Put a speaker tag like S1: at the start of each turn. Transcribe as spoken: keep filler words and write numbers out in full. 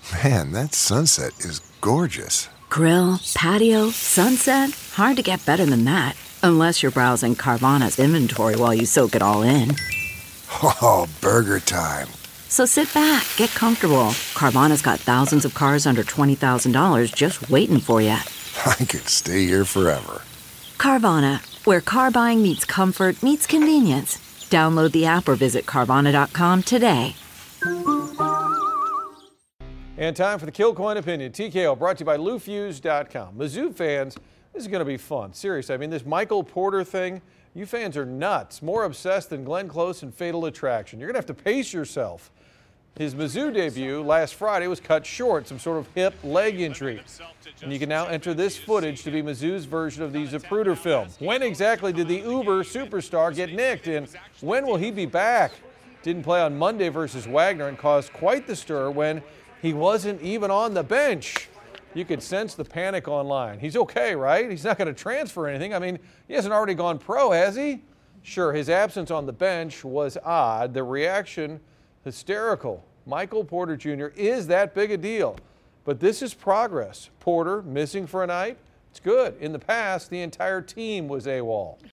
S1: Man, that sunset is gorgeous.
S2: Grill, patio, sunset. Hard to get better than that. Unless you're browsing Carvana's inventory while you soak it all in.
S1: Oh, burger time.
S2: So sit back, get comfortable. Carvana's got thousands of cars under twenty thousand dollars just waiting for you.
S1: I could stay here forever.
S2: Carvana, where car buying meets comfort, meets convenience. Download the app or visit Carvana dot com today.
S3: And time for the Kilcoyne Opinion. T K O brought to you by Lou Fuse dot com. Mizzou fans, this is going to be fun. Seriously, I mean, this Michael Porter thing, you fans are nuts. More obsessed than Glenn Close and Fatal Attraction. You're going to have to pace yourself. His Mizzou debut last Friday was cut short, some sort of hip leg injury. And you can now enter this footage to be Mizzou's version of the Zapruder film. When exactly did the Uber superstar get nicked, and when will he be back? Didn't play on Monday versus Wagner and caused quite the stir when he wasn't even on the bench. You could sense the panic online. He's okay, right? He's not going to transfer anything. I mean, he hasn't already gone pro, has he? Sure, his absence on the bench was odd. The reaction, hysterical. Michael Porter Junior is that big a deal. But this is progress. Porter missing for a night, it's good. In the past, the entire team was AWOL.